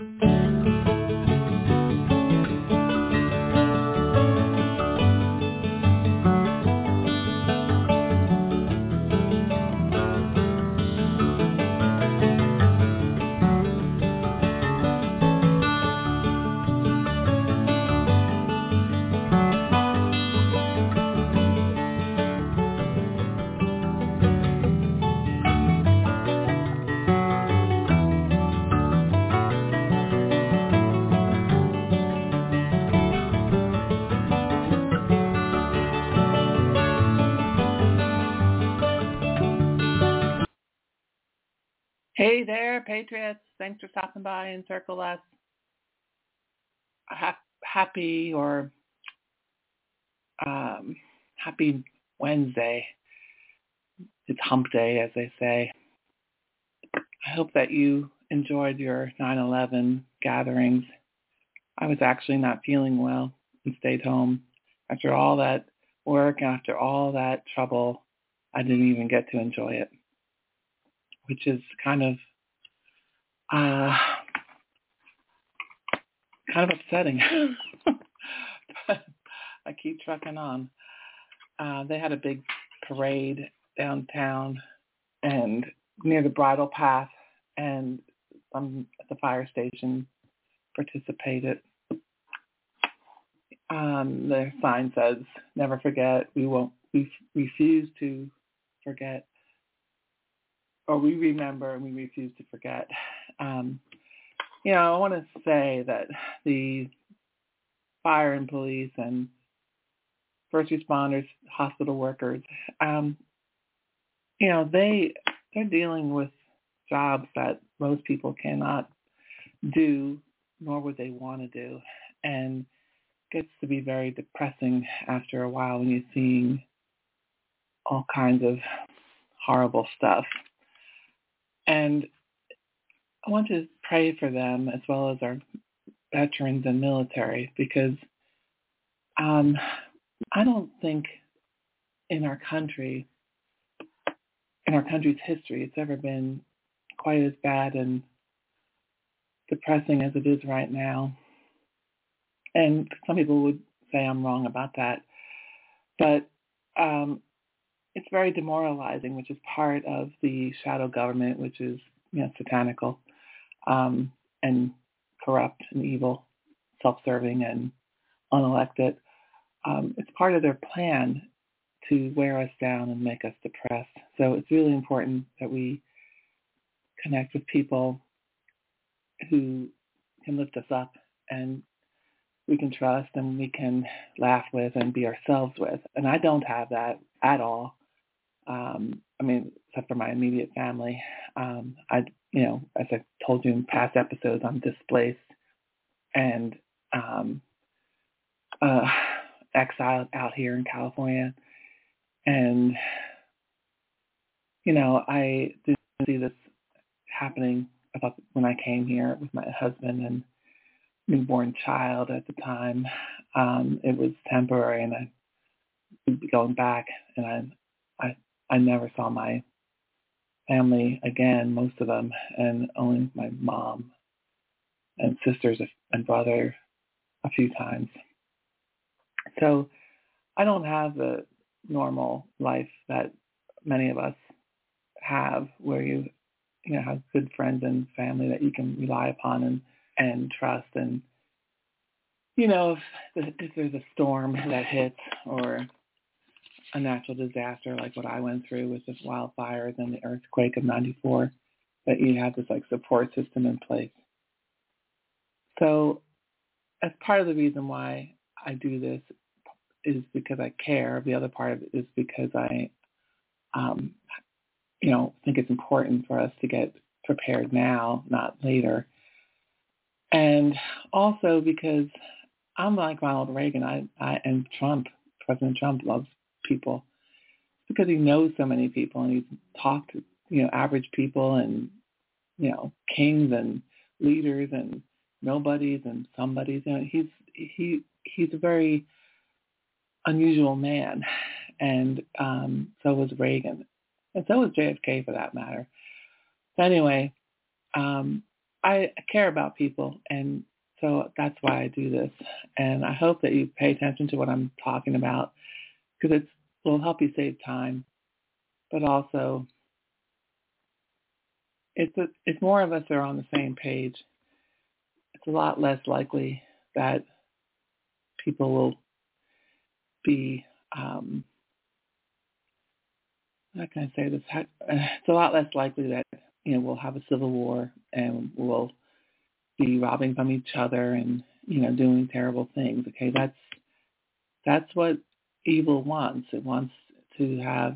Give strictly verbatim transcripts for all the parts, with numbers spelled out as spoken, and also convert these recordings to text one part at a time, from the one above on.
Hey there, Patriots. Thanks for stopping by and circle us. Ha- happy or um, happy Wednesday. It's hump day, as they say. I hope that you enjoyed your nine eleven gatherings. I was actually not feeling well and stayed home. After all that work, after all that trouble, I didn't even get to enjoy it, which is kind of uh, kind of upsetting. But I keep trucking on. Uh, they had a big parade downtown and near the bridle path, and some at the fire station participated. Um, their sign says, "Never forget. We won't. We refuse to forget, or we remember and we refuse to forget." Um, you know, I want to say that the fire and police and first responders, hospital workers, um, you know, they they're dealing with jobs that most people cannot do, nor would they want to do, and it gets to be very depressing after a while when you're seeing all kinds of horrible stuff. And I want to pray for them as well as our veterans and military, because um, I don't think in our country, in our country's history, it's ever been quite as bad and depressing as it is right now. And some people would say I'm wrong about that. But um, it's very demoralizing, which is part of the shadow government, which is, you know, satanical um, and corrupt and evil, self-serving and unelected. Um, it's part of their plan to wear us down and make us depressed. So it's really important that we connect with people who can lift us up and we can trust and we can laugh with and be ourselves with. And I don't have that at all. Um, I mean, except for my immediate family. Um, I, you know, as I told you in past episodes, I'm displaced and um, uh, exiled out here in California. And, you know, I did see this happening about when I came here with my husband and newborn child at the time. Um, it was temporary, and I would be going back, and I, I, I never saw my family again, most of them, and only my mom and sisters and brother a few times. So I don't have the normal life that many of us have, where you, you know, have good friends and family that you can rely upon and, and trust. And, you know, if, if there's a storm that hits or a natural disaster like what I went through with the wildfires and the earthquake of ninety-four, that you have this like support system in place. So as part of the reason why I do this is because I care. The other part of it is because I, um, you know, think it's important for us to get prepared now, not later. And also because I'm like Ronald Reagan, I, I and Trump, President Trump loves people because he knows so many people and he's talked to, you know, average people and, you know, kings and leaders and nobodies and somebodies. You know, he's he he's a very unusual man, and um, so was Reagan, and so was J F K for that matter. So anyway, um, I care about people, and so that's why I do this. And I hope that you pay attention to what I'm talking about, because it will help you save time, but also it's a, if more of us are on the same page, it's a lot less likely that people will be, um, how can I say this? It's a lot less likely that, you know, we'll have a civil war and we'll be robbing from each other and, you know, doing terrible things. Okay, that's that's what evil wants. It wants to have,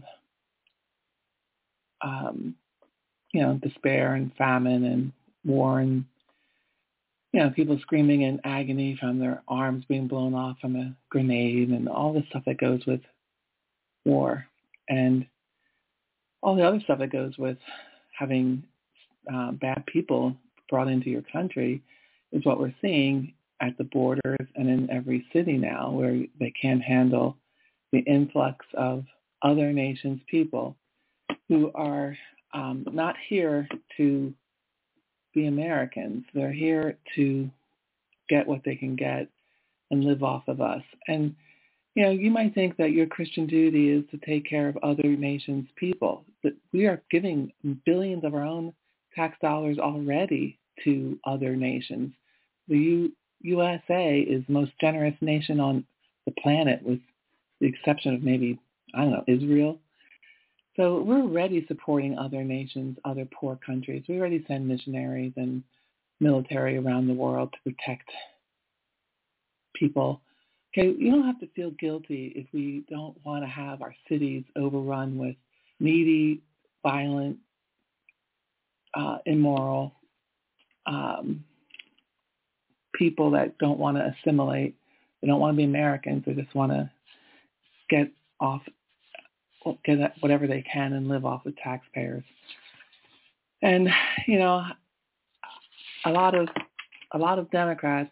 um, you know, despair and famine and war and, you know, people screaming in agony from their arms being blown off from a grenade and all the stuff that goes with war and all the other stuff that goes with having uh, bad people brought into your country is what we're seeing at the borders and in every city now, where they can't handle the influx of other nations' people who are um, not here to be Americans. They're here to get what they can get and live off of us. And, you know, you might think that your Christian duty is to take care of other nations' people, but we are giving billions of our own tax dollars already to other nations. The U- USA is the most generous nation on the planet, with the exception of maybe, I don't know, Israel. So we're already supporting other nations, other poor countries. We already send missionaries and military around the world to protect people. Okay, you don't have to feel guilty if we don't want to have our cities overrun with needy, violent, uh, immoral um, people that don't want to assimilate. They don't want to be Americans. They just want to get off, get whatever they can and live off of taxpayers. And, you know, a lot of a lot of Democrats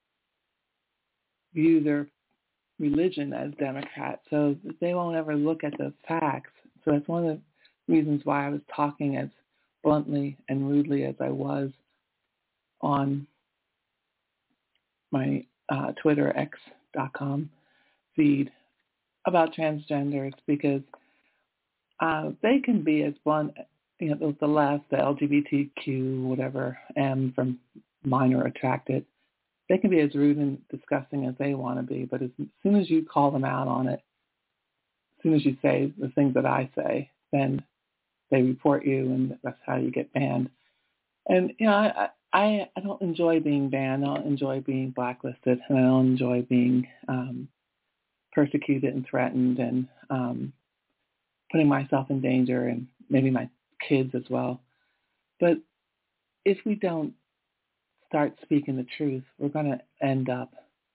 view their religion as Democrat, so they won't ever look at the facts. So that's one of the reasons why I was talking as bluntly and rudely as I was on my uh, Twitter X dot com feed about transgenders, because uh, they can be as blunt, you know, the left, the L G B T Q, whatever, M from minor attracted. They can be as rude and disgusting as they want to be, but as soon as you call them out on it, as soon as you say the things that I say, then they report you, and that's how you get banned. And, you know, I, I, I don't enjoy being banned. I don't enjoy being blacklisted, and I don't enjoy being um, persecuted and threatened and um, putting myself in danger, and maybe my kids as well. But if we don't start speaking the truth, we're going to end up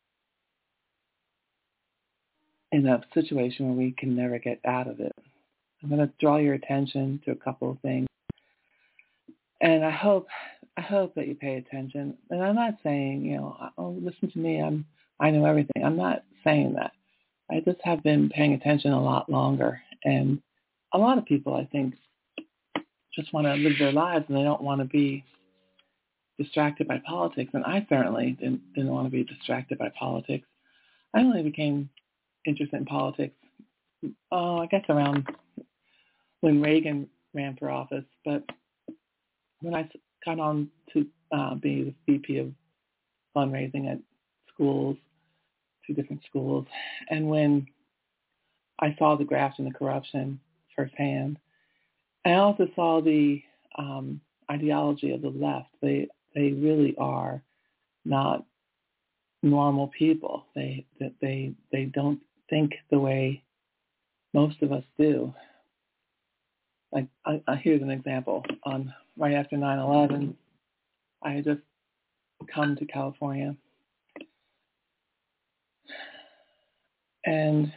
in a situation where we can never get out of it. I'm going to draw your attention to a couple of things. And I hope I hope that you pay attention. And I'm not saying, you know, oh, listen to me, I'm I know everything. I'm not saying that. I just have been paying attention a lot longer. And a lot of people, I think, just want to live their lives and they don't want to be distracted by politics. And I certainly didn't, didn't want to be distracted by politics. I only became interested in politics, oh, I guess around when Reagan ran for office. But when I got on to uh, be the V P of fundraising at schools, two different schools, and when I saw the graft and the corruption firsthand, I also saw the um, ideology of the left. They they really are not normal people. They that they they don't think the way most of us do. Like I, I, here's an example. On right after nine eleven, I had just come to California, and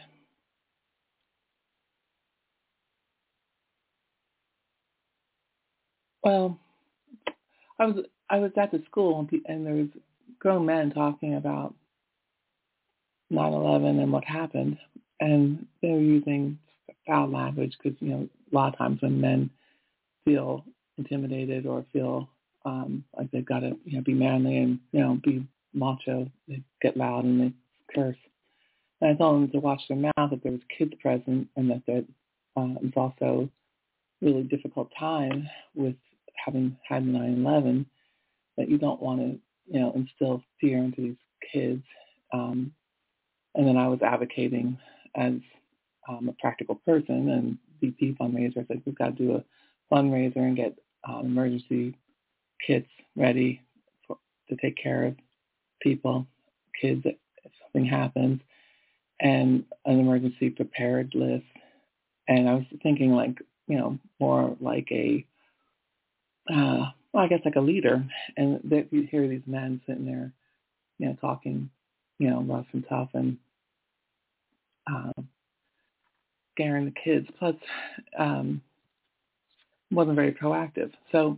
well, I was I was at the school, and, pe- and there was grown men talking about nine eleven and what happened, and they were using foul language because, you know, a lot of times when men feel intimidated or feel Um, like they've got to, you know, be manly and, you know, be macho. They get loud and they curse. And I told them to watch their mouth, that there was kids present, and that there uh, was also really difficult time with having had nine eleven, that you don't want to, you know, instill fear into these kids. Um, and then I was advocating as um, a practical person and V P fundraiser. I said, we've got to do a fundraiser and get um, emergency kits ready for, to take care of people, kids, if something happens, and an emergency prepared list. And I was thinking like, you know, more like a, uh, well, I guess like a leader. And that you hear these men sitting there, you know, talking, you know, rough and tough and uh, scaring the kids. Plus, um, wasn't very proactive. So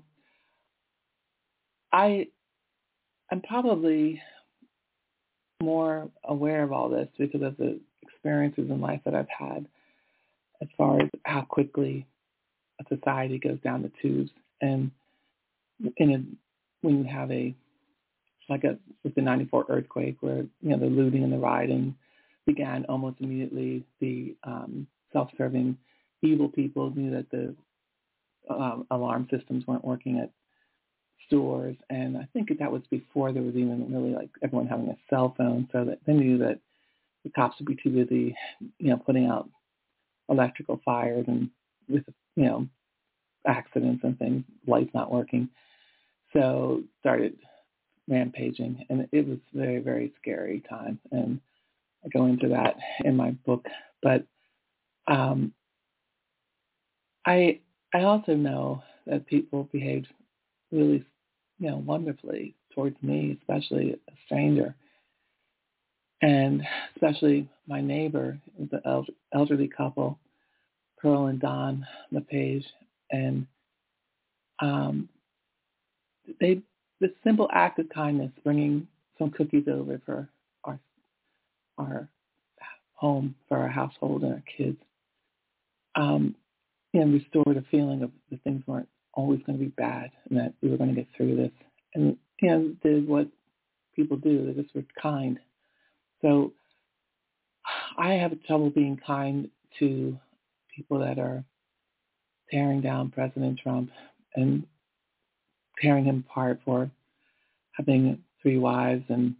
I am probably more aware of all this because of the experiences in life that I've had, as far as how quickly a society goes down the tubes. And in a, when you have a, like a, with the ninety-four earthquake, where, you know, the looting and the rioting began almost immediately, the um, self-serving evil people knew that the um, alarm systems weren't working at stores. And I think that was before there was even really like everyone having a cell phone, so that they knew that the cops would be too busy, you know, putting out electrical fires and with, you know, accidents and things, lights not working. So started rampaging, and it was a very, very scary time. And I go into that in my book. But um, I I also know that people behaved really, you know, wonderfully towards me, especially a stranger, and especially my neighbor, the el- elderly couple, Pearl and Don LePage, and um, they this simple act of kindness, bringing some cookies over for our our home, for our household and our kids, um, and restored a feeling of that things weren't always going to be bad and that we were going to get through this. And, you know, did what people do. They just were kind. So I have trouble being kind to people that are tearing down President Trump and tearing him apart for having three wives and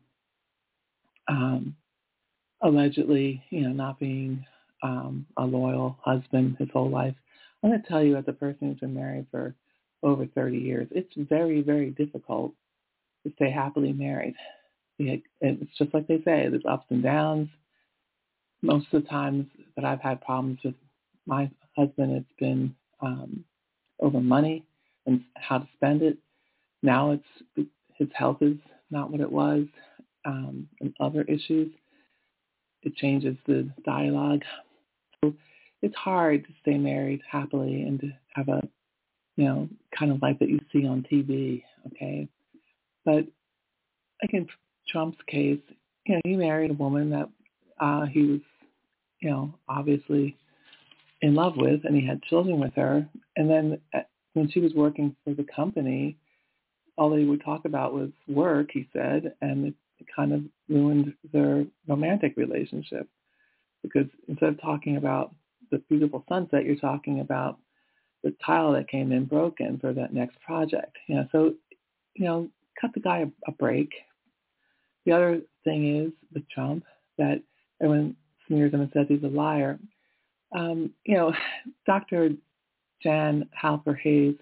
um, allegedly, you know, not being um, a loyal husband his whole life. I'm going to tell you, as a person who's been married for over thirty years, it's very, very difficult to stay happily married. It's just like they say, there's ups and downs. Most of the times that I've had problems with my husband, it's been um, over money and how to spend it. Now it's his health is not what it was, um, and other issues. It changes the dialogue. So it's hard to stay married happily and to have a, you know, kind of life that you see on T V, okay? But like in Trump's case, you know, he married a woman that uh, he was, you know, obviously in love with, and he had children with her. And then at, when she was working for the company, all they would talk about was work, he said, and it, it kind of ruined their romantic relationship, because instead of talking about the beautiful sunset, you're talking about the tile that came in broken for that next project. You know, so, you know, cut the guy a, a break. The other thing is with Trump that everyone smears him and says he's a liar. Um, you know, Doctor Jan Halper Hayes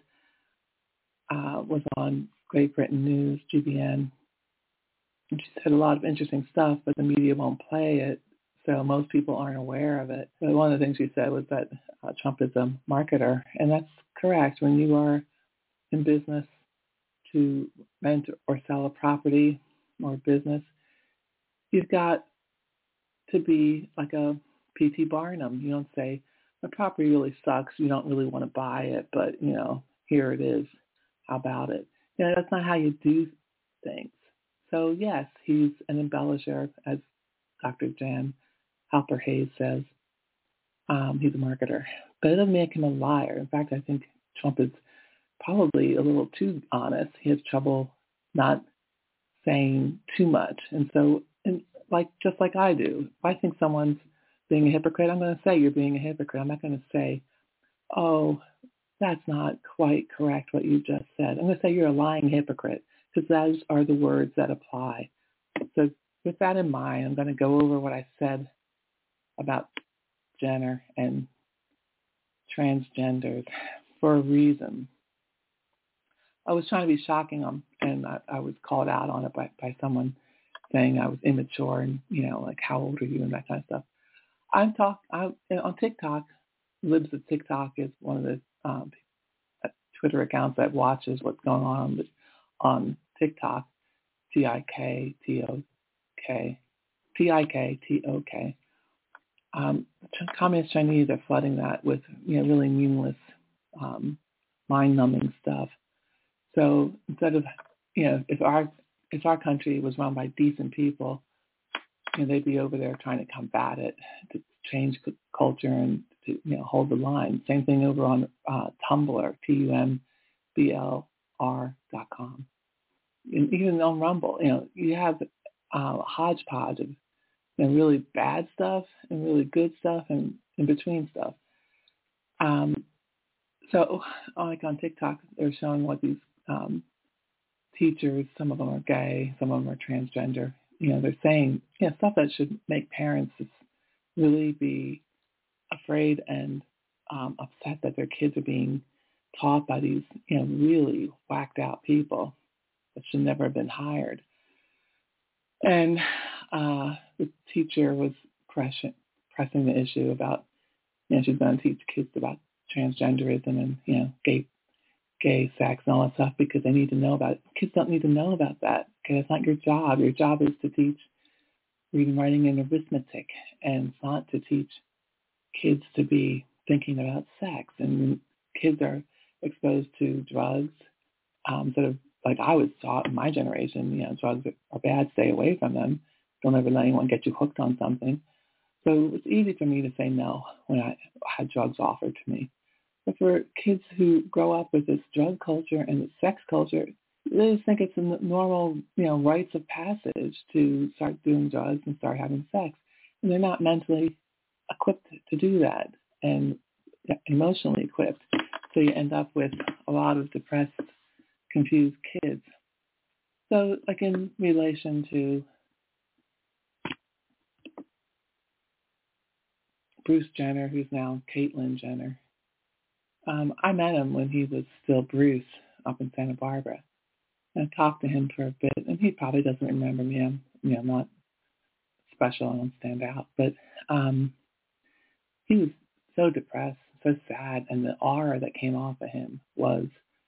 uh, was on Great Britain News, G B N, and she said a lot of interesting stuff, but the media won't play it, so most people aren't aware of it. So one of the things she said was that uh, Trump is a marketer, and that's correct. When you are in business to rent or sell a property or business, you've got to be like a P T Barnum. You don't say, the property really sucks, you don't really want to buy it, but, you know, here it is. How about it? You know, that's not how you do things. So, yes, he's an embellisher, as Doctor Jan Halper Hayes says. Um, he's a marketer. But it doesn't make him a liar. In fact, I think Trump is probably a little too honest. He has trouble not saying too much. And so, and like just like I do, if I think someone's being a hypocrite, I'm going to say you're being a hypocrite. I'm not going to say, oh, that's not quite correct what you just said. I'm going to say you're a lying hypocrite, because those are the words that apply. So with that in mind, I'm going to go over what I said about Jenner and transgenders for a reason. I was trying to be shocking them, and I, I was called out on it by, by someone saying I was immature and, you know, like, how old are you and that kind of stuff. I'm talk I, on TikTok. Libs of TikTok is one of the um, Twitter accounts that watches what's going on on TikTok. T I K T O K T I K T O K. Um, Communist Chinese are flooding that with, you know, really meaningless, um, mind-numbing stuff. So instead of, you know, if our if our country was run by decent people, you know, they'd be over there trying to combat it, to change culture and to, you know, hold the line. Same thing over on uh, Tumblr, T U M B L R dot com. And even on Rumble, you know, you have uh, a hodgepodge of, you know, really bad stuff and really good stuff and in between stuff. Um, so, like on TikTok, they're showing what these um, teachers, some of them are gay, some of them are transgender. You know, they're saying, you know, stuff that should make parents really be afraid and um, upset that their kids are being taught by these, you know, really whacked out people that should never have been hired. And uh, the teacher was pressing, pressing the issue about, you know, she's going to teach kids about transgenderism and, you know, gay, gay sex and all that stuff because they need to know about it. Kids don't need to know about that. Okay, it's not your job. Your job is to teach reading, writing, and arithmetic, and it's not to teach kids to be thinking about sex. And kids are exposed to drugs um, that are, like I was taught in my generation, you know, drugs are bad, stay away from them. Don't ever let anyone get you hooked on something. So it was easy for me to say no when I had drugs offered to me. But for kids who grow up with this drug culture and this sex culture, they just think it's a normal, you know, rites of passage to start doing drugs and start having sex. And they're not mentally equipped to do that and emotionally equipped. So you end up with a lot of depressed, confused kids. So like in relation to Bruce Jenner, who's now Caitlyn Jenner, um, I met him when he was still Bruce up in Santa Barbara. I talked to him for a bit, and he probably doesn't remember me. I'm, you know, not special. I don't stand out. But um, he was so depressed, so sad, and the aura that came off of him was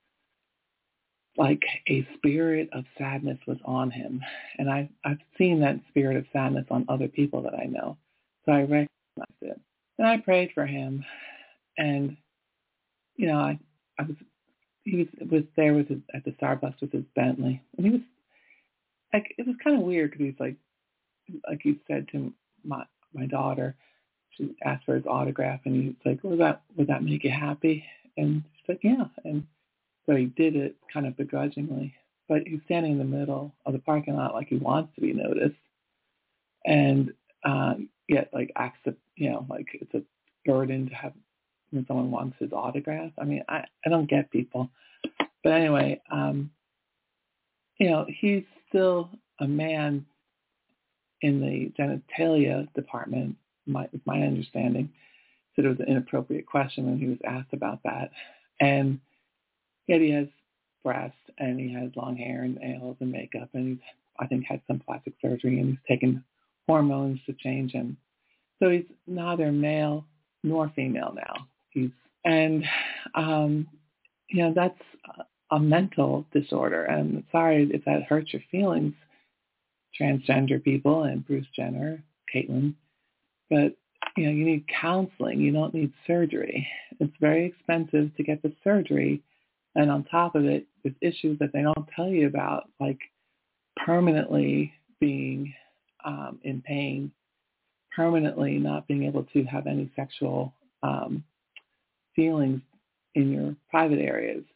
like a spirit of sadness was on him. And I, I've seen that spirit of sadness on other people that I know. So I recognized it. And I prayed for him. And, you know, I, I was, he was, was there with his, at the Starbucks with his Bentley. And he was, like, it was kind of weird because he's like, like he said to my, my daughter, she asked for his autograph and he was like, would that, would that make you happy? And she's like, yeah. And so he did it kind of begrudgingly, but he's standing in the middle of the parking lot like he wants to be noticed, and uh, yet like acts of, you know, like it's a burden to have when someone wants his autograph. I mean, I, I don't get people, but anyway, um, you know, he's still a man in the genitalia department. My, my understanding, so it was an inappropriate question when he was asked about that, and yet he has breasts and he has long hair and nails and makeup, and he's, I think, had some plastic surgery, and he's taken hormones to change him. So he's neither male nor female now. He's and um, you know, that's a mental disorder. And sorry if that hurts your feelings, transgender people and Bruce Jenner, Caitlyn, but you know, you need counseling. You don't need surgery. It's very expensive to get the surgery. And on top of it, there's issues that they don't tell you about, like permanently being um, in pain, permanently not being able to have any sexual um, feelings in your private areas,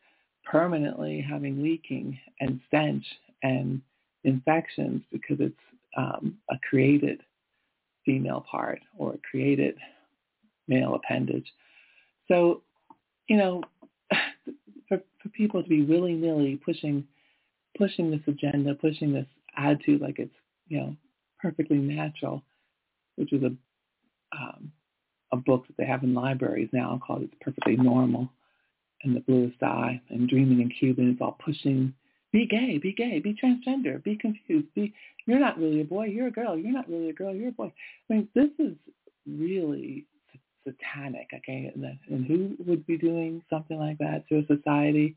permanently having leaking and stench and infections because it's um, a created female part or a created male appendage. So, you know, for, for people to be willy-nilly pushing pushing this agenda, pushing this attitude like it's, you know, perfectly natural, which is a um, a book that they have in libraries now called It's Perfectly Normal, and The Bluest Eye, and Dreaming in Cuban. It's all pushing, be gay, be gay, be transgender, be confused, be, you're not really a boy, you're a girl, you're not really a girl, you're a boy. I mean, this is really satanic, okay? And, and who would be doing something like that to a society?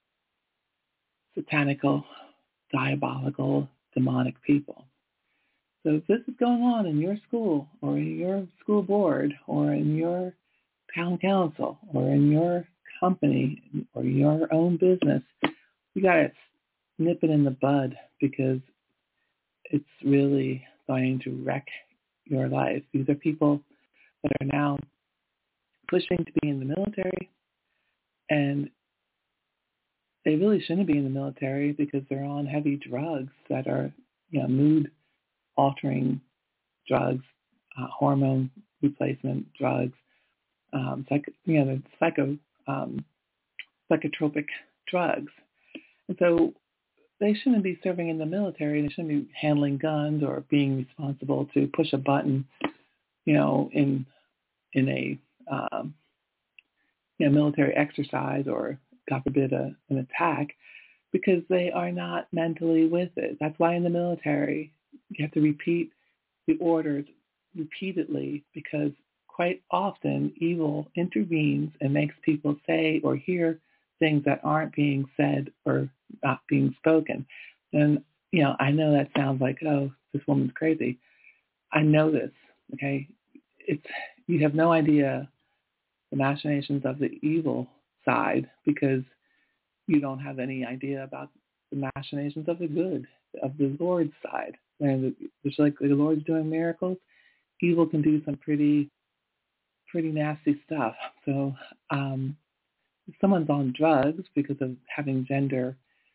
Satanical, diabolical, demonic people. So if this is going on in your school or in your school board or in your town council or in your company or your own business, you got to nip it in the bud because it's really going to wreck your life. These are people that are now pushing to be in the military, and they really shouldn't be in the military because they're on heavy drugs that are, you know, mood-altering drugs, uh, hormone replacement drugs, um, psych, you know, the psycho, um, psychotropic drugs. And so they shouldn't be serving in the military. They shouldn't be handling guns or being responsible to push a button, you know, in in a um, you know, military exercise or, God forbid, a, an attack, because they are not mentally with it. That's why in the military you have to repeat the orders repeatedly, because quite often evil intervenes and makes people say or hear things that aren't being said or not being spoken. And, you know, I know that sounds like, oh, this woman's crazy. I know this, okay? It's, you have no idea the machinations of the evil side because you don't have any idea about the machinations of the good, of the Lord's side. And it's like the Lord's doing miracles. Evil can do some pretty, pretty nasty stuff. So um, if someone's on drugs because of having gender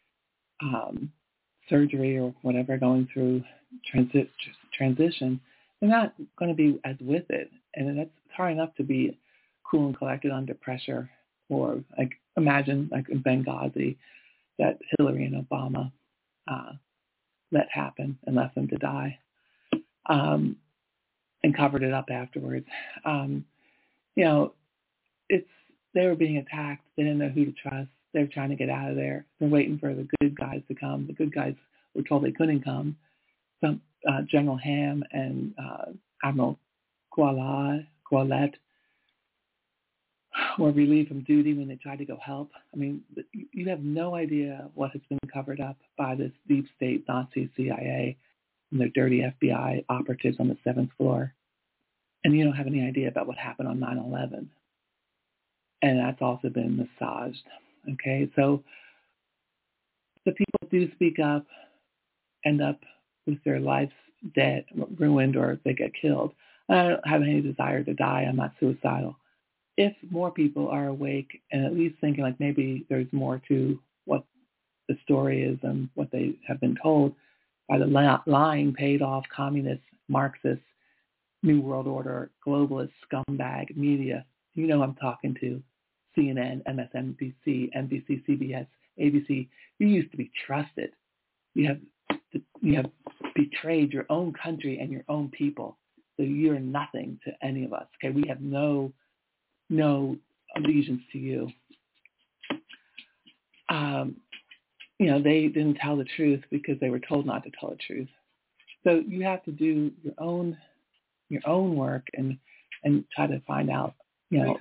um, surgery or whatever, going through transi- transition, they're not going to be as with it. And that's it's hard enough to be cool and collected under pressure, or like imagine like in Benghazi that Hillary and Obama uh, let happen and left them to die, um, and covered it up afterwards. Um, you know, it's they were being attacked. They didn't know who to trust. They were trying to get out of there. They're waiting for the good guys to come. The good guys were told they couldn't come. Some uh, General Ham and uh, Admiral Quala, Qualet were relieved from duty when they tried to go help. I mean, you have no idea what has been covered up by this deep state Nazi C I A and their dirty F B I operatives on the seventh floor. And you don't have any idea about what happened on nine eleven. And that's also been massaged. Okay, so the people who do speak up end up with their lives dead, ruined, or they get killed. I don't have any desire to die. I'm not suicidal. If more people are awake and at least thinking like maybe there's more to what the story is and what they have been told by the lying, paid-off, communist, Marxist, New World Order, globalist, scumbag media, you know I'm talking to. C N N, M S N B C, N B C, C B S, A B C. You used to be trusted. You have you have betrayed your own country and your own people. So you're nothing to any of us. Okay, we have no no allegiance to you. Um, you know, they didn't tell the truth because they were told not to tell the truth. So you have to do your own your own work and and try to find out, you know,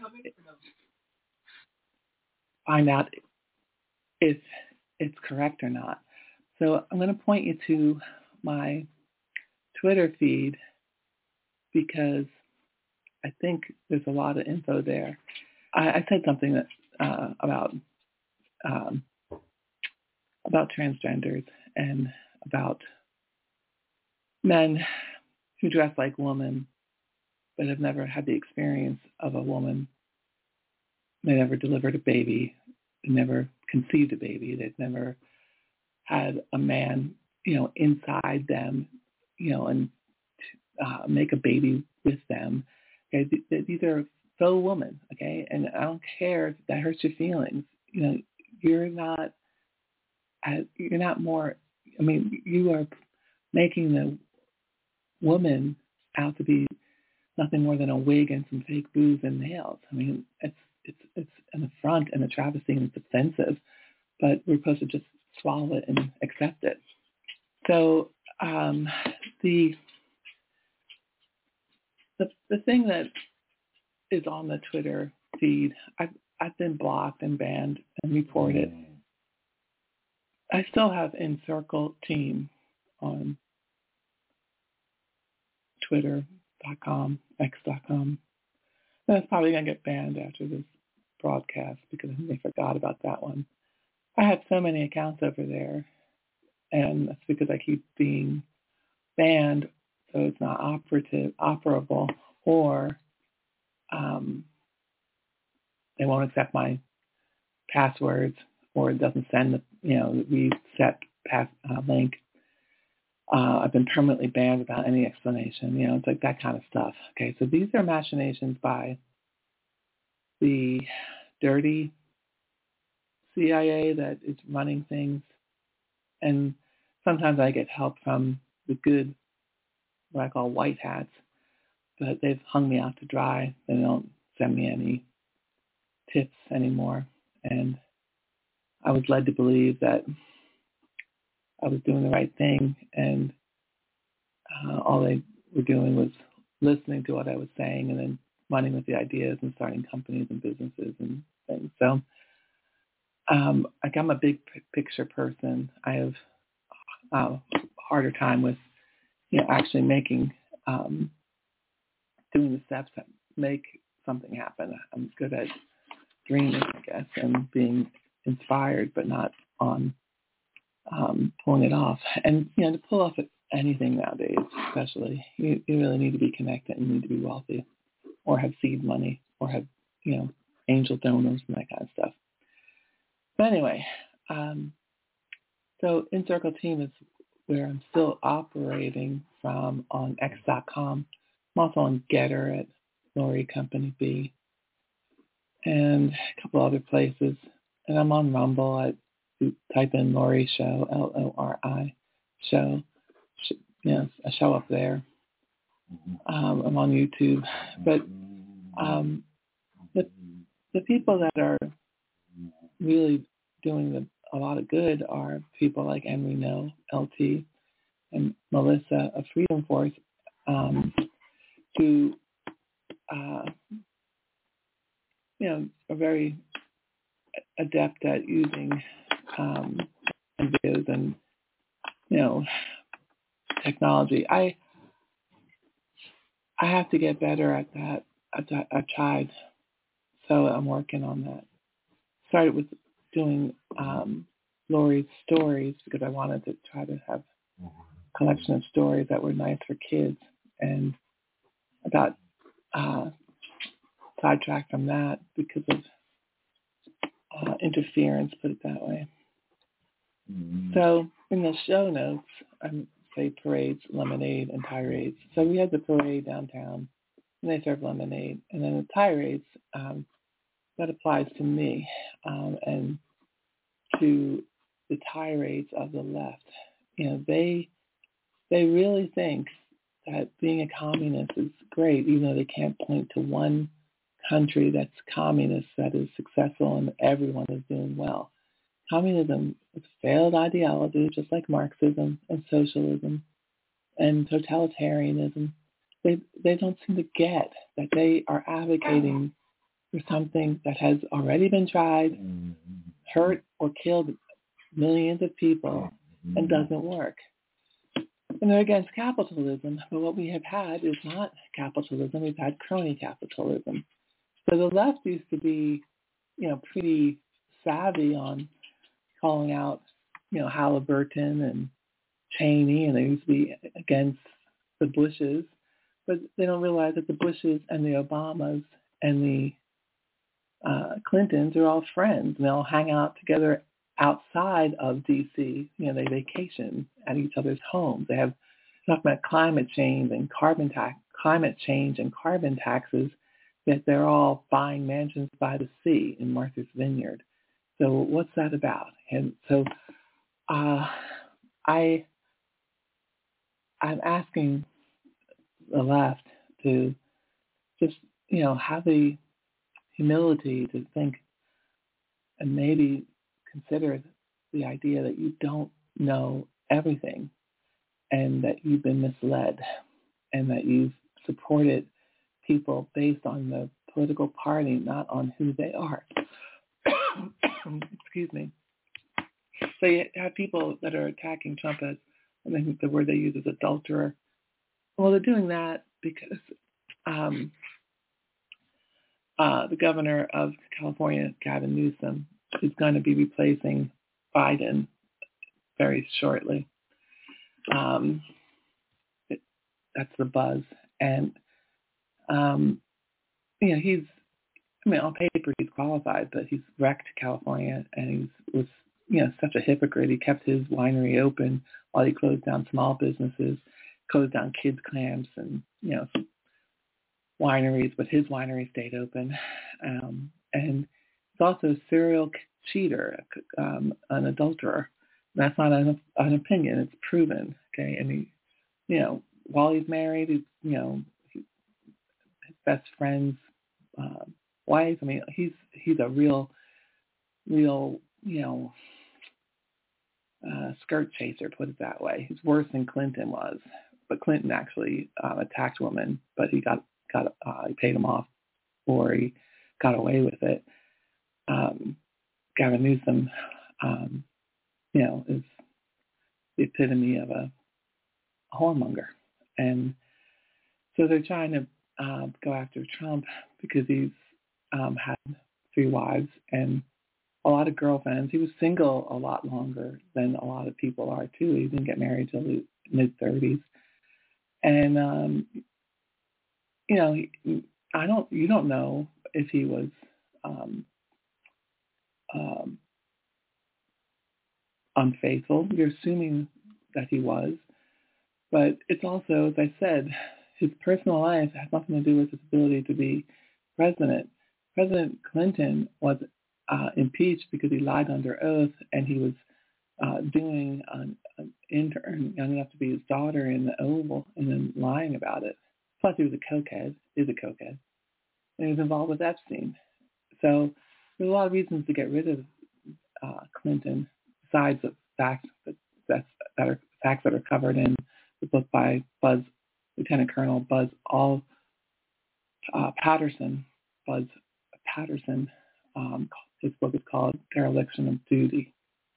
find out if it's correct or not. So I'm going to point you to my Twitter feed because I think there's a lot of info there. I, I said something that uh, about um, about transgenders and about men who dress like women but have never had the experience of a woman. They never delivered a baby. They never conceived a baby. They've never had a man, you know, inside them, you know, and uh, make a baby with them. Okay, these are fellow women, okay, and I don't care if that hurts your feelings. You know, you're not, as, you're not more. I mean, you are making the woman out to be nothing more than a wig and some fake boobs and nails. I mean, it's it's it's an affront and a travesty and it's offensive, but we're supposed to just swallow it and accept it. So um, the the the thing that is on the Twitter feed, I've I've been blocked and banned and reported. I still have Encircle Team on Twitter dot com, X dot com. That's probably going to get banned after this broadcast because I think they forgot about that one. I have so many accounts over there, and that's because I keep being banned, so it's not operative, operable, or um, they won't accept my passwords, or it doesn't send the, you know, the reset pass uh, link. Uh, I've been permanently banned without any explanation. You know, it's like that kind of stuff. Okay, so these are machinations by the dirty C I A that is running things, and sometimes I get help from the good, what I call white hats, but they've hung me out to dry. They don't send me any tips anymore, and I was led to believe that I was doing the right thing, and uh, all they were doing was listening to what I was saying and then running with the ideas and starting companies and businesses and things. So um, like I'm a big p- picture person. I have a uh, harder time with, you know, actually making, um, doing the steps that make something happen. I'm good at dreaming, I guess, and being inspired, but not on um, pulling it off. And, you know, to pull off anything nowadays, especially, you, you really need to be connected and need to be wealthy or have seed money or have, you know, angel donors and that kind of stuff. But anyway, um, so Encircle Team is where I'm still operating from on X dot com. I'm also on Getter at Lori Company B and a couple other places. And I'm on Rumble. I type in Lori Show, L O R I, Show. Yes, I show up there. Um, I'm on YouTube. But um, the, the people that are really doing the, a lot of good are people like Henry No, L T, and Melissa of Freedom Force, um, who, uh, you know, are very adept at using um, videos and, you know, technology. I I have to get better at that. I, I've tried, so I'm working on that. Started with doing um, Lori's stories because I wanted to try to have a collection of stories that were nice for kids, and I got uh, sidetracked from that because of uh, interference, put it that way. Mm-hmm. So in the show notes, I say parades, lemonade, and tirades. So we had the parade downtown, and they serve lemonade. And then the tirades, um, that applies to me um, and to the tirades of the left. You know, they they really think that being a communist is great, even though they can't point to one country that's communist that is successful and everyone is doing well. Communism is a failed ideology, just like Marxism and socialism and totalitarianism. They they don't seem to get that they are advocating for something that has already been tried, hurt or killed millions of people, and doesn't work. And they're against capitalism, but what we have had is not capitalism. We've had crony capitalism. So the left used to be, you know, pretty savvy on calling out, you know, Halliburton and Cheney, and they used to be against the Bushes, but they don't realize that the Bushes and the Obamas and the uh, Clintons are all friends, and they all hang out together outside of D C. You know, they vacation at each other's homes. They have talking about climate change and carbon tax, climate change and carbon taxes. That they're all buying mansions by the sea in Martha's Vineyard. So what's that about? And so uh, I I'm asking the left to just you know have the humility to think and maybe consider the idea that you don't know everything and that you've been misled and that you've supported people based on the political party, not on who they are. Excuse me. So you have people that are attacking Trump as, I think the word they use is adulterer. Well, they're doing that because um, uh, the governor of California, Gavin Newsom, is going to be replacing Biden very shortly. Um, it, that's the buzz. And, um, you know, he's, I mean, on paper he's qualified, but he's wrecked California, and he was, you know, such a hypocrite. He kept his winery open while he closed down small businesses, closed down kids' camps and, you know, wineries, but his winery stayed open. Um, and he's also a serial cheater, um, an adulterer. That's not an, an opinion; it's proven. Okay, and he, you know, while he's married, he's, you know, he, his best friend's uh, wife. I mean, he's he's a real, real, you know, uh, skirt chaser. Put it that way. He's worse than Clinton was, but Clinton actually uh, attacked women, but he got got uh, he paid him off, or he got away with it. Um, Gavin Newsom, um, you know, is the epitome of a whoremonger. And so they're trying to uh, go after Trump because he's um, had three wives and a lot of girlfriends. He was single a lot longer than a lot of people are, too. He didn't get married till the mid-thirties. And, um, you know, he, I don't, you don't know if he was um, um, unfaithful. You're assuming that he was. But it's also, as I said, his personal life has nothing to do with his ability to be president. President Clinton was uh, impeached because he lied under oath, and he was uh, doing an, an intern young enough to be his daughter in the Oval and then lying about it. Plus, he was a cokehead, is a cokehead, and he was involved with Epstein. So there's a lot of reasons to get rid of uh, Clinton, besides the facts that, that, that are facts that are covered in the book by Buzz, Lieutenant Colonel Buzz All uh, Patterson. Buzz Patterson. Um, his book is called Dereliction of Duty,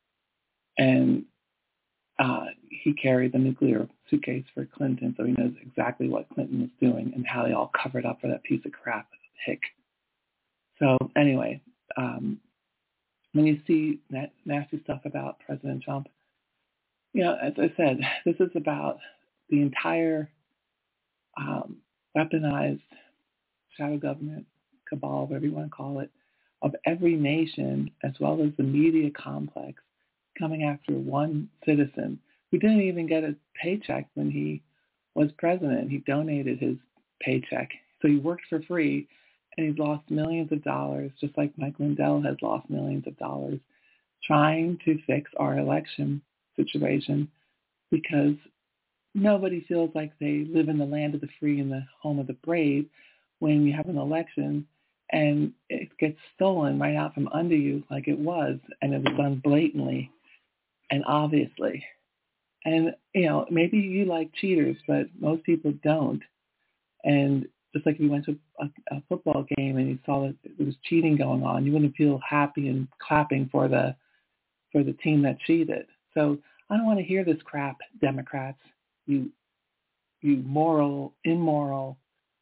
and uh, he carried the nuclear suitcase for Clinton, so he knows exactly what Clinton was doing and how they all covered up for that piece of crap, Hick. So anyway, um, when you see that nasty stuff about President Trump, you know, as I said, this is about the entire um, weaponized shadow government, cabal, whatever you want to call it, of every nation, as well as the media complex, coming after one citizen who didn't even get a paycheck when he was president. He donated his paycheck. So he worked for free, and he's lost millions of dollars, just like Mike Lindell has lost millions of dollars, trying to fix our election situation because nobody feels like they live in the land of the free and the home of the brave when you have an election and it gets stolen right out from under you like it was, and it was done blatantly and obviously. And, you know, maybe you like cheaters, but most people don't. And just like if you went to a, a football game and you saw that there was cheating going on, you wouldn't feel happy and clapping for the for the team that cheated. So I don't want to hear this crap, Democrats. You you moral, immoral,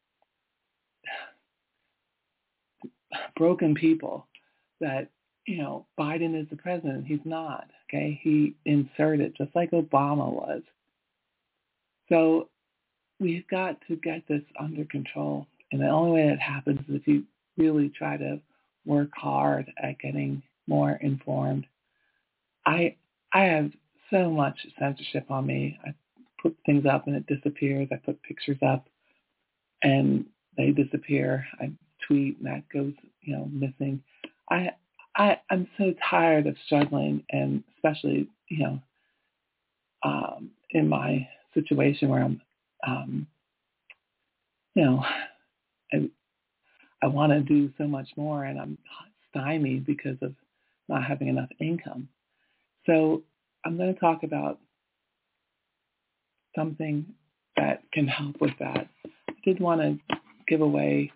broken people that, you know, Biden is the president. He's not, okay? He inserted, just like Obama was. So we've got to get this under control. And the only way that happens is if you really try to work hard at getting more informed. I I have so much censorship on me. I put things up and it disappears. I put pictures up and they disappear. I tweet and that goes, you know, missing. I I I'm so tired of struggling, and especially, you know, um, in my situation where I'm, um, you know, I I want to do so much more, and I'm stymied because of not having enough income. So I'm going to talk about something that can help with that. I did want to give away.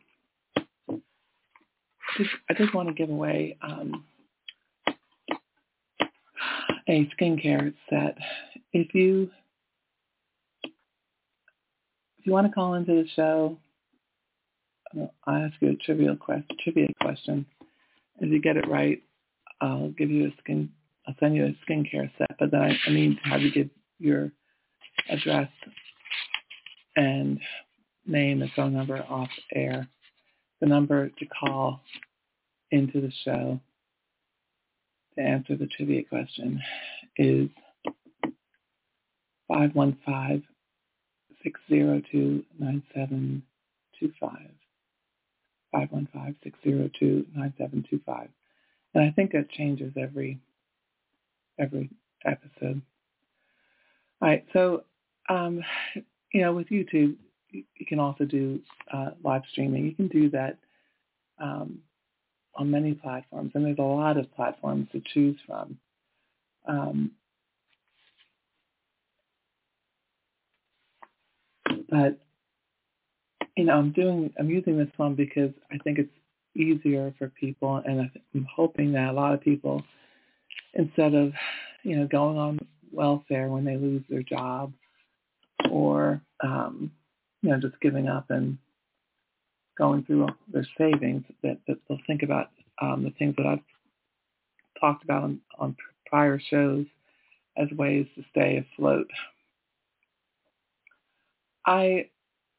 Just, I did want to give away um, a skincare set. If you if you want to call into the show, I'll ask you a trivial quest, trivia question. If you get it right, I'll give you a skin. I'll send you a skincare set. But then I, I need to have you give your address and name and phone number off air. The number to call into the show to answer the trivia question is five one five, six zero two, nine seven two five. five one five, six zero two, nine seven two five. And I think that changes every every episode. All right, so, um, you know, with YouTube, you can also do uh, live streaming. You can do that um, on many platforms, and there's a lot of platforms to choose from. Um, but, you know, I'm doing, I'm using this one because I think it's easier for people, and I'm hoping that a lot of people, instead of, you know, going on welfare when they lose their job, or, um, you know, just giving up and going through their savings, that, that they'll think about um, the things that I've talked about on, on prior shows as ways to stay afloat. I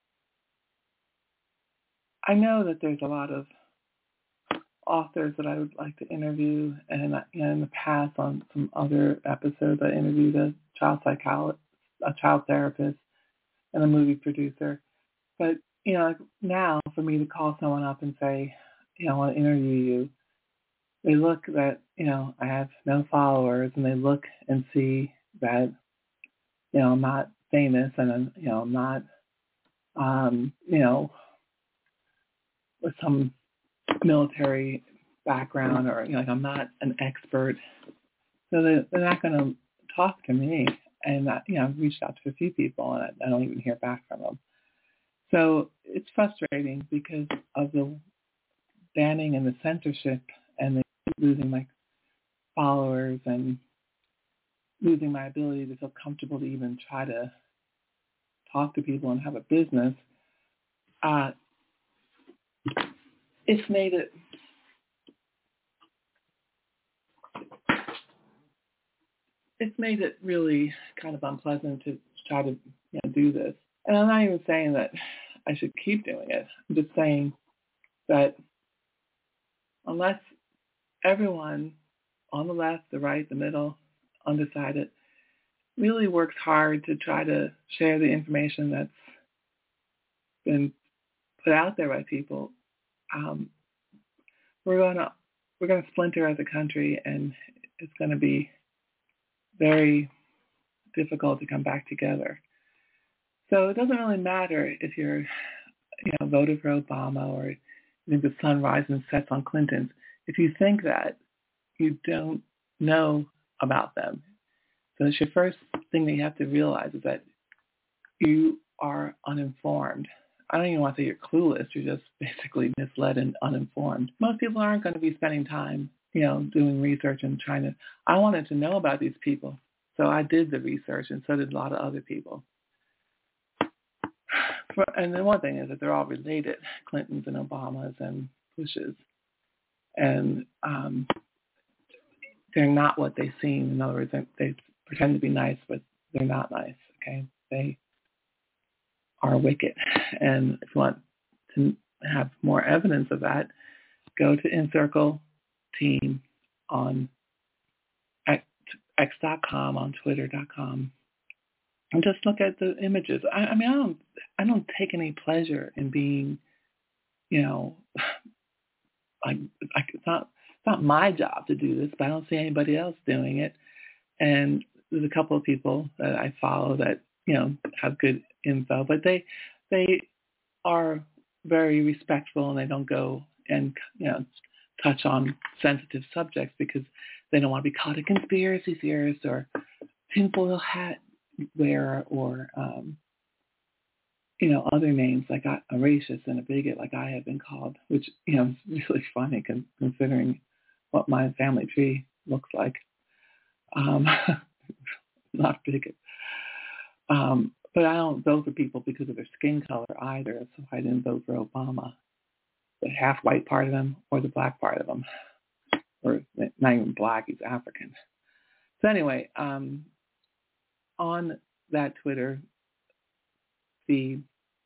I know that there's a lot of authors that I would like to interview, and you know, in the past on some other episodes, I interviewed a child psychologist, a child therapist, and a movie producer. But you know, like now for me to call someone up and say, you know, I want to interview you, they look that, you know, I have no followers, and they look and see that, you know, I'm not famous, and I'm, you know, I'm not, um, you know, with some military background, or, you know, like I'm not an expert. So they're, they're not going to talk to me. And, I, you know, I've reached out to a few people, and I, I don't even hear back from them. So it's frustrating because of the banning and the censorship, and the losing my followers and losing my ability to feel comfortable to even try to talk to people and have a business. Uh, it's made it it's made it really kind of unpleasant to try to, you know, do this. And I'm not even saying that I should keep doing it. I'm just saying that unless everyone on the left, the right, the middle, undecided, really works hard to try to share the information that's been put out there by people, um, we're gonna we're gonna splinter as a country, and it's gonna be very difficult to come back together. So it doesn't really matter if you're, you know, voted for Obama, or you think the sun rises and sets on Clinton. If you think that, you don't know about them. So it's your first thing that you have to realize, is that you are uninformed. I don't even want to say you're clueless. You're just basically misled and uninformed. Most people aren't going to be spending time, you know, doing research and trying to. I wanted to know about these people, so I did the research, and so did a lot of other people. For, and the one thing is that they're all related, Clintons and Obamas and Bushes. And um, they're not what they seem. In other words, they, they pretend to be nice, but they're not nice, okay? They are wicked. And if you want to have more evidence of that, go to Encircle Team on X dot com, on Twitter dot com, and just look at the images. I, I mean, I don't, I don't take any pleasure in being, you know, like, like it's not, it's not my job to do this, but I don't see anybody else doing it. And there's a couple of people that I follow that, you know, have good info, but they, they are very respectful, and they don't go and, you know, touch on sensitive subjects because they don't want to be called a conspiracy theorist or tinfoil hat wearer or, um, you know, other names like a, a racist and a bigot like I have been called, which, you know, is really funny con- considering what my family tree looks like. Um, not bigot. Um, but I don't vote for people because of their skin color either, so I didn't vote for Obama. The half white part of him or the black part of him. Or not even black, he's African. So anyway, um, on that Twitter feed,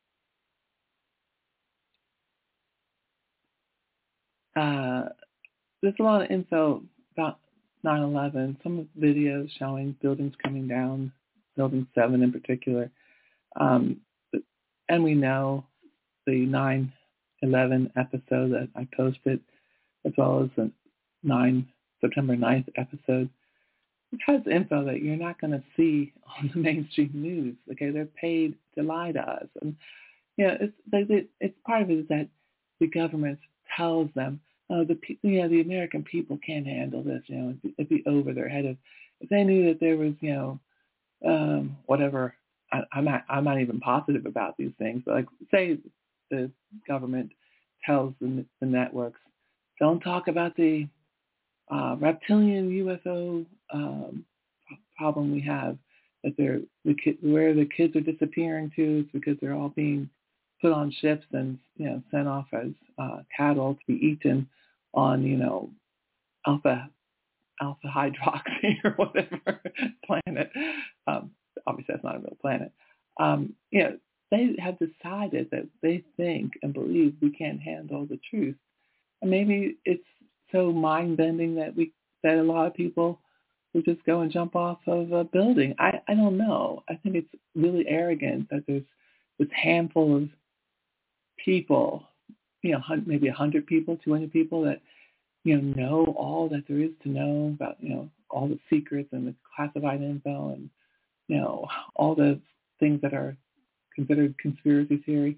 uh, there's a lot of info about nine eleven, some videos showing buildings coming down, Building seven in particular. Um, and we know the nine eleven episode that I posted, as well as the nine September ninth episode. It has info that you're not going to see on the mainstream news. Okay, they're paid to lie to us, and you know, it's they, it's part of it is that the government tells them, oh, the you know the American people can't handle this. You know, it'd, it'd be over their head if if they knew that there was you know um, whatever. I, I'm not I'm not even positive about these things, but like say the government tells the, the networks, don't talk about the uh, reptilian U F O um, problem we have, that they're the ki- where the kids are disappearing to is because they're all being put on ships and you know sent off as uh, cattle to be eaten on you know alpha alpha hydroxy or whatever planet. Um, obviously, that's not a real planet. Um, you know, they have decided that they think and believe we can't handle the truth, and maybe it's so mind-bending that we that a lot of people would just go and jump off of a building. I, I don't know. I think it's really arrogant that there's this handful of people, you know, maybe one hundred people, two hundred people that, you know, know all that there is to know about, you know, all the secrets and the classified info and, you know, all the things that are considered conspiracy theory.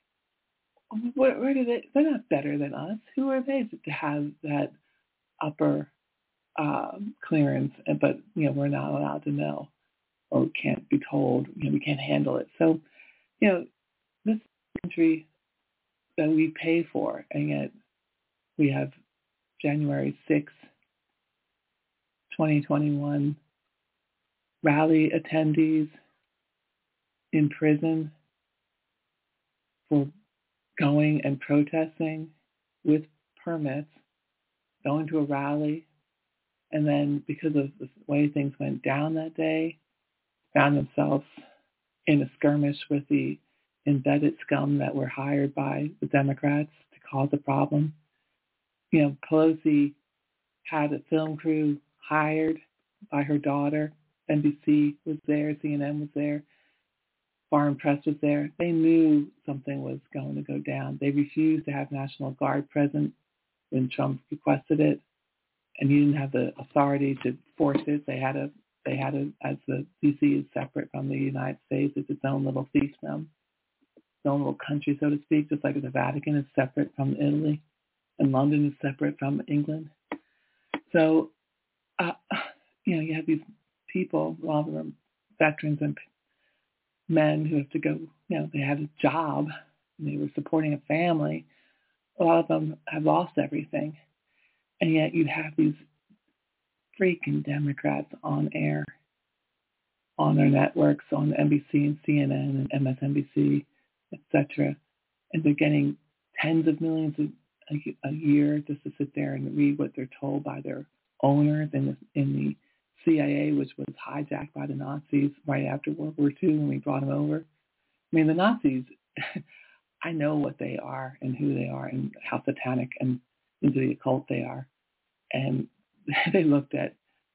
Where, where do they, they're not better than us. Who are they to have that upper um, clearance, but, you know, we're not allowed to know or we can't be told, you know, we can't handle it. So, you know, this country that we pay for, and yet we have January sixth, twenty twenty-one rally attendees in prison for going and protesting with permits, going to a rally, and then because of the way things went down that day, found themselves in a skirmish with the embedded scum that were hired by the Democrats to cause a problem. You know, Pelosi had a film crew hired by her daughter. N B C was there, C N N was there, foreign press was there. They knew something was going to go down. They refused to have National Guard present when Trump requested it, and you didn't have the authority to force it. They had a, they had a, as the D C is separate from the United States, it's its own little fiefdom, its own little country, so to speak, just like the Vatican is separate from Italy, and London is separate from England. So, uh, you know, you have these people, a lot of them veterans and men who have to go, you know, they had a job, and they were supporting a family. A lot of them have lost everything. And yet you have these freaking Democrats on air, on their networks, on N B C and C N N and M S N B C, et cetera. And they're getting tens of millions a, a year just to sit there and read what they're told by their owners in the, in the C I A, which was hijacked by the Nazis right after World War Two when we brought them over. I mean, the Nazis, I know what they are and who they are and how satanic and into the occult they are. And they looked at,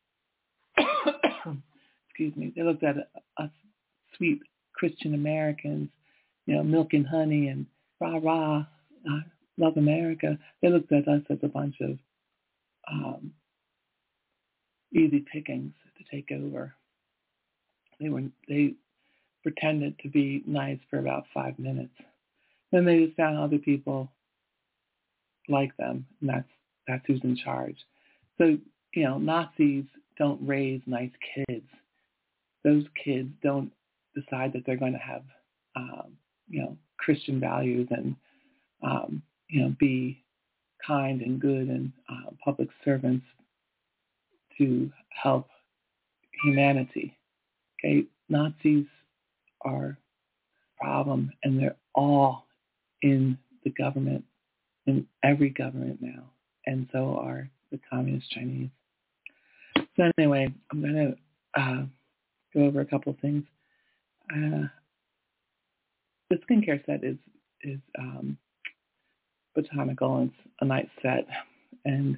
excuse me, they looked at us sweet Christian Americans, you know, milk and honey and rah rah, uh, love America. They looked at us as a bunch of um, easy pickings to take over. They were they pretended to be nice for about five minutes. Then they just found other people like them, and that's that's who's in charge. So, you know, Nazis don't raise nice kids. Those kids don't decide that they're going to have, um, you know, Christian values and, um, you know, be kind and good and uh, public servants to help humanity. Okay, Nazis are a problem, and they're all in the government, in every government now, and so are the communist Chinese. So anyway, I'm going to uh, go over a couple of things. Uh, the skincare set is is um, botanical, and it's a nice set. And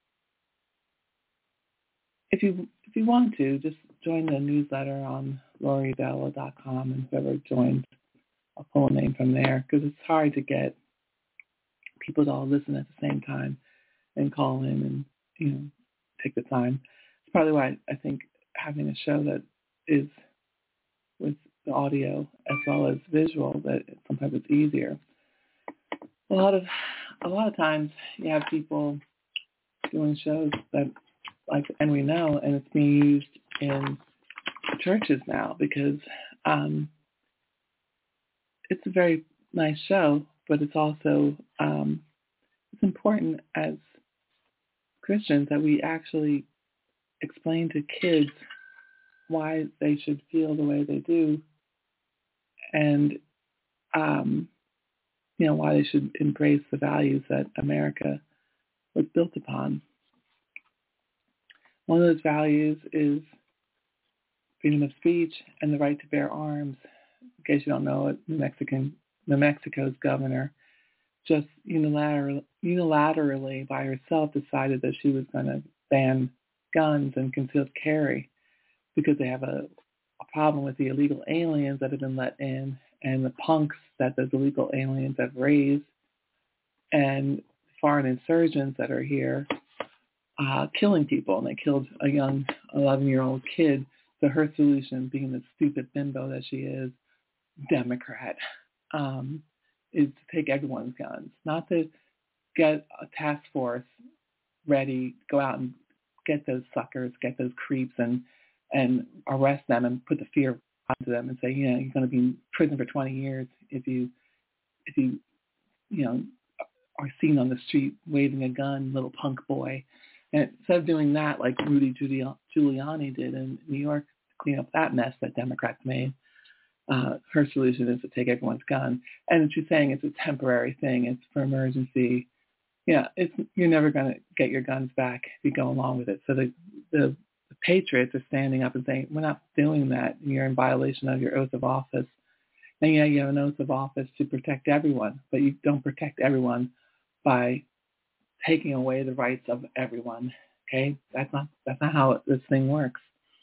if you if you want to, just join the newsletter on Lori Bella dot com, and whoever joins, I'll pull a name from there, because it's hard to get people to all listen at the same time and call in and, you know, take the time. It's probably why I think having a show that is with the audio as well as visual, that sometimes it's easier. A lot of a lot of times you have people doing shows that, like, and we know, and it's being used in churches now because um, it's a very nice show, but it's also um, it's important as Christians that we actually explain to kids why they should feel the way they do, and um, you know, why they should embrace the values that America was built upon. One of those values is freedom of speech and the right to bear arms. In case you don't know it, New Mexican, New Mexico's governor just unilaterally, unilaterally by herself decided that she was going to ban guns and concealed carry because they have a, a problem with the illegal aliens that have been let in and the punks that those illegal aliens have raised and foreign insurgents that are here uh, killing people. And they killed a young eleven-year-old kid. So her solution, being the stupid bimbo that she is, Democrat, um, is to take everyone's guns, not to get a task force ready, go out and get those suckers, get those creeps, and and arrest them and put the fear onto them and say, you know, you're going to be in prison for twenty years if you if you you know are seen on the street waving a gun, little punk boy. And instead of doing that, like Rudy Giuliani did in New York to clean up that mess that Democrats made, uh, her solution is to take everyone's gun. And she's saying it's a temporary thing. It's for emergency. Yeah, it's you're never going to get your guns back if you go along with it. So the, the the patriots are standing up and saying, we're not doing that. You're in violation of your oath of office. And yeah, you have an oath of office to protect everyone, but you don't protect everyone by taking away the rights of everyone. Okay, that's not that's not how this thing works.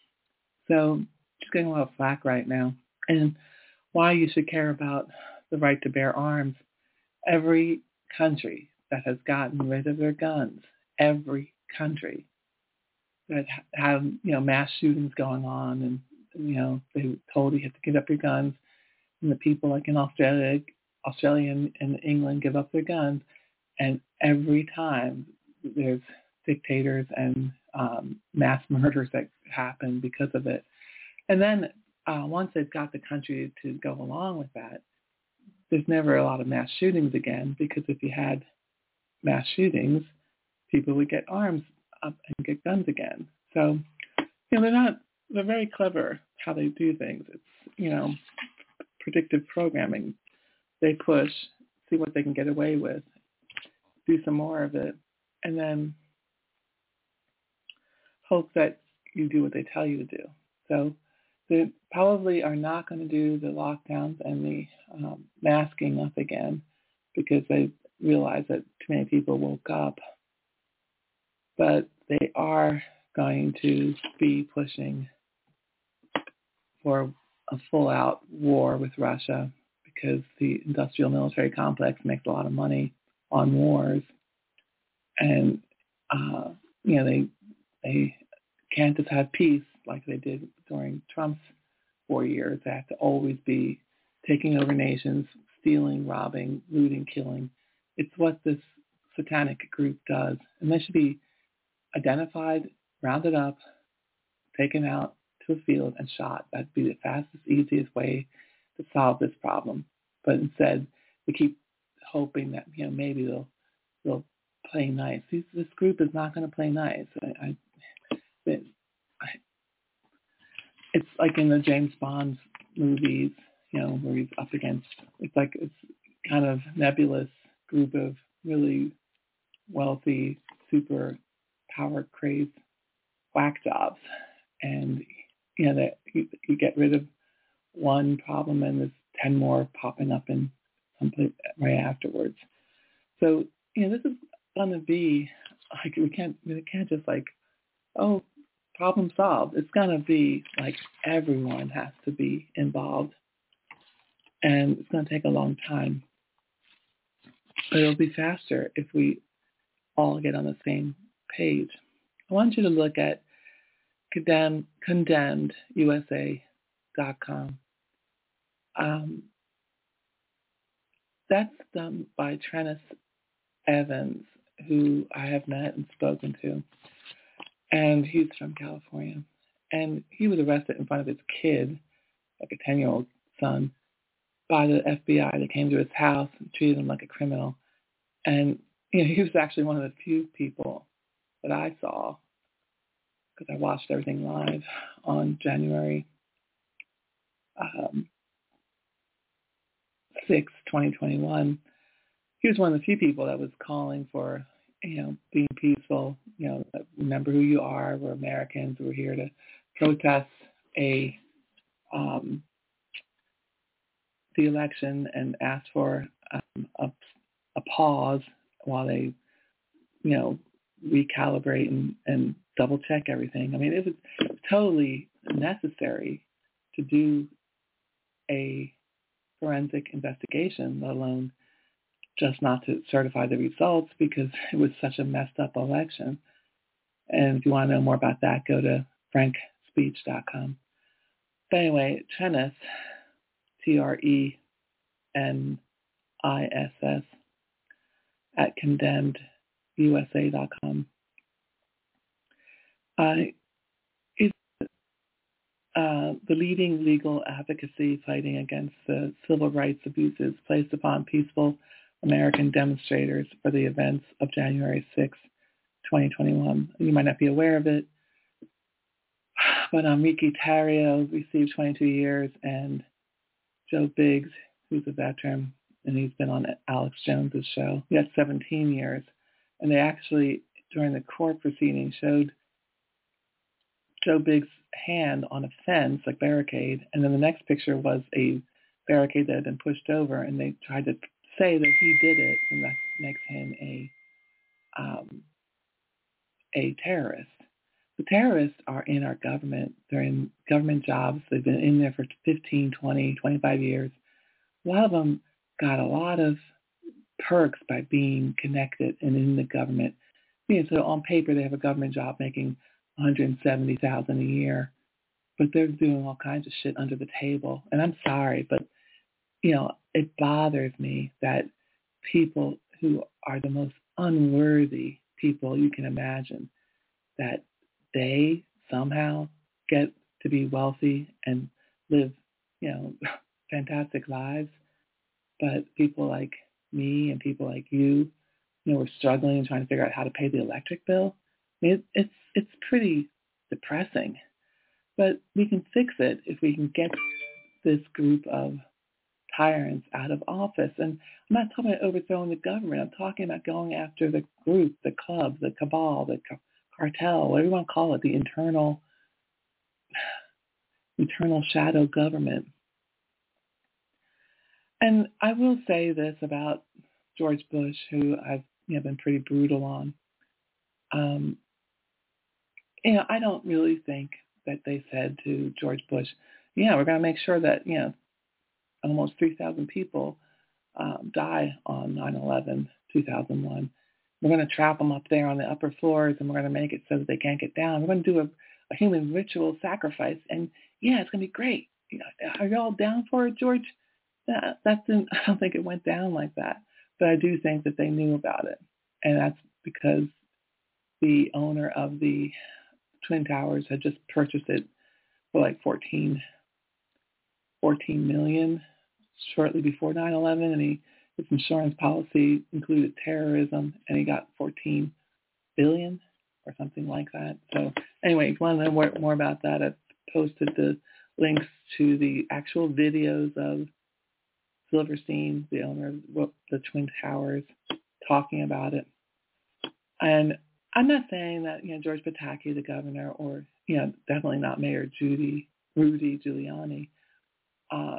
So just getting a lot of flack right now, and why you should care about the right to bear arms. Every country that has gotten rid of their guns, every country that have, you know, mass shootings going on, and, you know, they were told you have to give up your guns, and the people like in Australia, Australia and, and England give up their guns, and every time there's dictators and um, mass murders that happen because of it. And then uh, once they've got the country to go along with that, there's never a lot of mass shootings again, because if you had mass shootings, people would get arms up and get guns again. So, you know, they're not, they're very clever how they do things. It's, you know, predictive programming. They push, see what they can get away with, do some more of it, and then hope that you do what they tell you to do. So they probably are not going to do the lockdowns and the um, masking up again, because they realize that too many people woke up but they are going to be pushing for a full-out war with Russia because the industrial military complex makes a lot of money on wars. And, uh, you know, they they can't just have peace like they did during Trump's four years. They have to always be taking over nations, stealing, robbing, looting, killing. It's what this satanic group does. And they should be identified, rounded up, taken out to a field and shot. That'd be the fastest, easiest way to solve this problem. But instead, we keep hoping that, you know, maybe they'll they'll play nice. These, this group is not going to play nice. I, I, it, I, it's like in the James Bond movies, you know, where he's up against. It's like it's kind of nebulous group of really wealthy, super power crazed whack jobs, and you know that you, you get rid of one problem and there's ten more popping up in someplace right afterwards. So you know this is going to be like we can't we can't just like oh problem solved. It's going to be like everyone has to be involved, and it's going to take a long time, but it'll be faster if we all get on the same page. I want you to look at condemned, condemned U S A dot com. Um, that's done by Trennis Evans, who I have met and spoken to, and he's from California. And he was arrested in front of his kid, like a ten-year-old son, by the F B I. They came to his house and treated him like a criminal. And you know, he was actually one of the few people that I saw, because I watched everything live on January um, sixth, twenty twenty-one. He was one of the few people that was calling for, you know, being peaceful. You know, remember who you are. We're Americans. We're here to protest a um, the election and ask for um, a, a pause while they, you know, recalibrate and, and double check everything. I mean, it was totally necessary to do a forensic investigation, let alone just not to certify the results, because it was such a messed up election. And if you want to know more about that, go to frank speech dot com. But anyway, Trennis, T R E N I S S, at condemned U S A dot com. Uh, is uh, the leading legal advocacy fighting against the civil rights abuses placed upon peaceful American demonstrators for the events of January sixth, twenty twenty-one. You might not be aware of it, but um, Ricky Tarrio received twenty-two years, and Joe Biggs, who's a veteran, and he's been on Alex Jones's show, he got seventeen years. And they actually, during the court proceeding, showed Joe Biggs' hand on a fence, like barricade, and then the next picture was a barricade that had been pushed over, and they tried to say that he did it, and that makes him a um, a terrorist. The terrorists are in our government. They're in government jobs. They've been in there for fifteen, twenty, twenty-five years. A lot of them got a lot of perks by being connected and in the government. You know, so on paper, they have a government job making one hundred seventy thousand dollars a year, but they're doing all kinds of shit under the table. And I'm sorry, but, you know, it bothers me that people who are the most unworthy people you can imagine, that they somehow get to be wealthy and live, you know, fantastic lives. But people like me and people like you, you know, we're struggling and trying to figure out how to pay the electric bill. I mean, it, it's it's pretty depressing. But we can fix it if we can get this group of tyrants out of office. And I'm not talking about overthrowing the government. I'm talking about going after the group, the club, the cabal, the ca- cartel, whatever you want to call it, the internal, internal shadow government. And I will say this about George Bush, who I've you know, been pretty brutal on. Um, you know, I don't really think that they said to George Bush, yeah, we're going to make sure that, you know, almost three thousand people um, die on nine eleven, two thousand one. We're going to trap them up there on the upper floors, and we're going to make it so that they can't get down. We're going to do a, a human ritual sacrifice, and yeah, it's going to be great. You know, are you all down for it, George? That, that's in, I don't think it went down like that, but I do think that they knew about it, and that's because the owner of the Twin Towers had just purchased it for like fourteen, fourteen million shortly before nine eleven, and he his insurance policy included terrorism, and he got fourteen billion or something like that. So anyway, if you want to know more, more about that, I've posted the links to the actual videos of Silverstein, the owner of the Twin Towers, talking about it. And I'm not saying that, you know, George Pataki, the governor, or, you know, definitely not Mayor Judy, Rudy Giuliani, uh,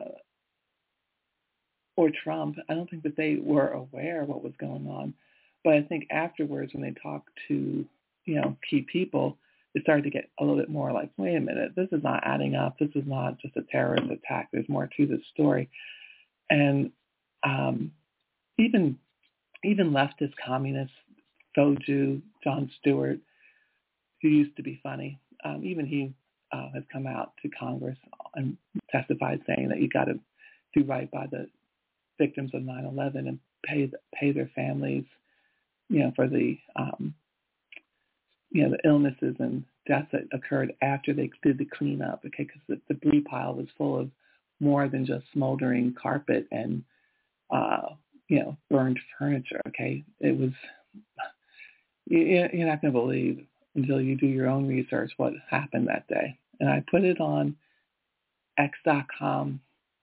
or Trump, I don't think that they were aware of what was going on. But I think afterwards, when they talked to, you know, key people, it started to get a little bit more like, wait a minute, this is not adding up. This is not just a terrorist attack. There's more to this story. And um, even even leftist communists, Soju, Jon Stewart, who used to be funny, um, even he uh, has come out to Congress and testified saying that you got to do right by the victims of nine eleven and pay pay their families, you know, for the um, you know the illnesses and deaths that occurred after they did the cleanup. Okay, because the debris pile was full of more than just smoldering carpet and uh, you know burned furniture. Okay, it was you, you're not going to believe until you do your own research what happened that day. And I put it on X dot com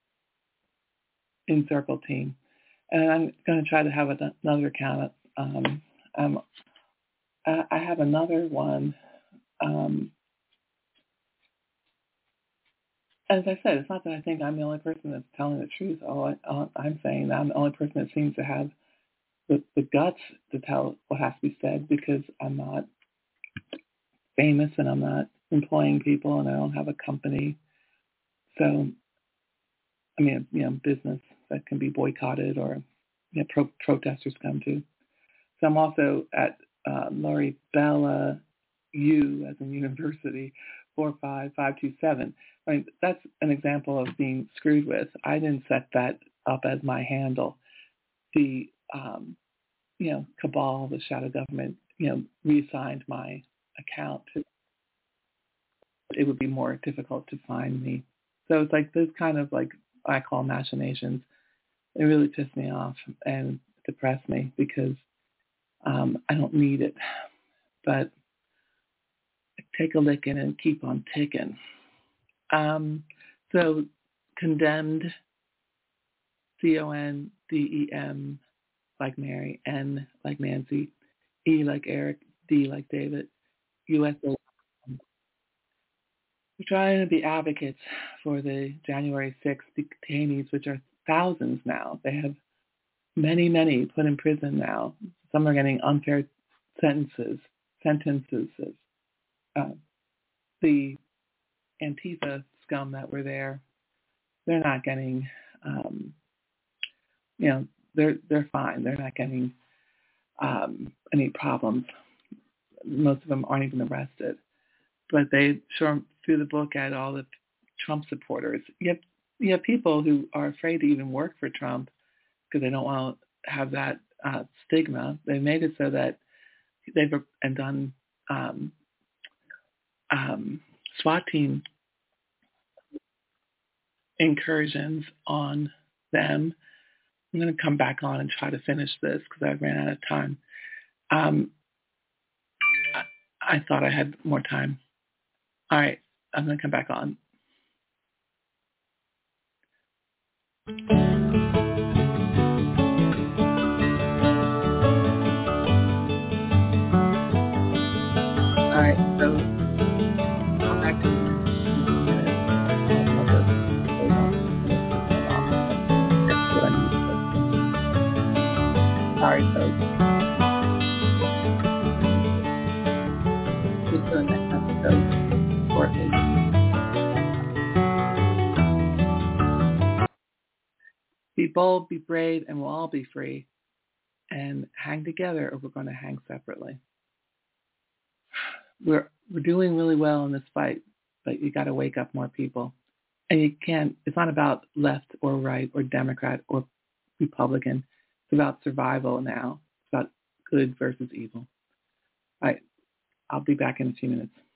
in Circle Team. And I'm going to try to have another account. Um, um, I have another one. Um, as I said, it's not that I think I'm the only person that's telling the truth. All I, I'm saying that I'm the only person that seems to have the, the guts to tell what has to be said, because I'm not famous and I'm not employing people and I don't have a company. So, I mean, you know, business that can be boycotted or, you know, pro- protesters come to. So I'm also at uh, Lori Bella U as in university, four five five two seven. I mean, that's an example of being screwed with. I didn't set that up as my handle. The, um, you know, cabal, the shadow government, you know, reassigned my account to, it would be more difficult to find me. So it's like those kind of like, I call machinations. It really pissed me off and depressed me because um, I don't need it. But take a licking and keep on ticking. Um, so condemned, C O N D E M like Mary, N like Nancy, E like Eric, D like David, U S O. We're trying to be advocates for the January sixth detainees, which are thousands now. They have many, many put in prison now. Some are getting unfair sentences, sentences. Uh, the Antifa scum that were there, they're not getting, um, you know, they're they're fine. They're not getting um, any problems. Most of them aren't even arrested. But they sure threw the book at all the Trump supporters. You have, you have people who are afraid to even work for Trump because they don't want to have that uh, stigma. They made it so that they've and done um, um, SWAT team incursions on them. I'm going to come back on and try to finish this because I ran out of time. Um, I, I thought I had more time. All right, I'm going to come back on. All right, so come back to All right, folks. Be bold, be brave, and we'll all be free. And hang together, or we're going to hang separately. We're we're doing really well in this fight, but you got to wake up more people. And you can't. It's not about left or right or Democrat or Republican. It's about survival now. It's about good versus evil. All right. I'll be back in a few minutes.